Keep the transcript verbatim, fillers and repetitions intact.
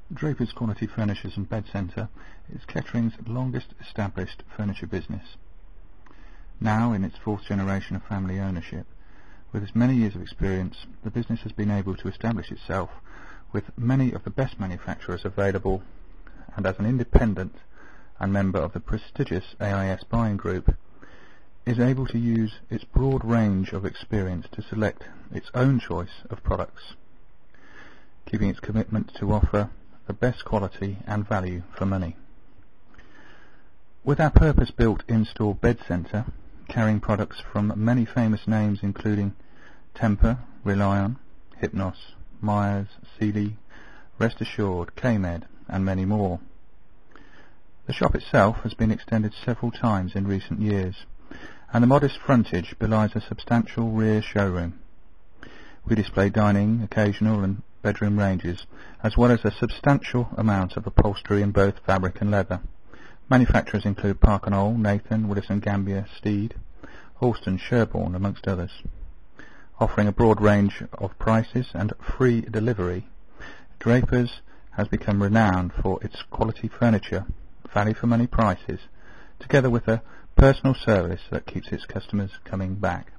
Draper's Quality Furnishers and Bed Centre is Kettering's longest established furniture business. Now in its fourth generation of family ownership, with its many years of experience, the business has been able to establish itself with many of the best manufacturers available, and as an independent and member of the prestigious A I S buying group, is able to use its broad range of experience to select its own choice of products, keeping its commitment to offer the best quality and value for money. With our purpose-built in-store bed centre, carrying products from many famous names including Tempur, Relion, Hypnos, Myers, Sealy, Rest Assured, K-Med and many more. The shop itself has been extended several times in recent years, and the modest frontage belies a substantial rear showroom. We display dining, occasional and bedroom ranges, as well as a substantial amount of upholstery in both fabric and leather. Manufacturers include Parker Knoll, Nathan, Willison Gambier, Steed, Halston, Sherborne, amongst others. Offering a broad range of prices and free delivery, Draper's has become renowned for its quality furniture, value for money prices, together with a personal service that keeps its customers coming back.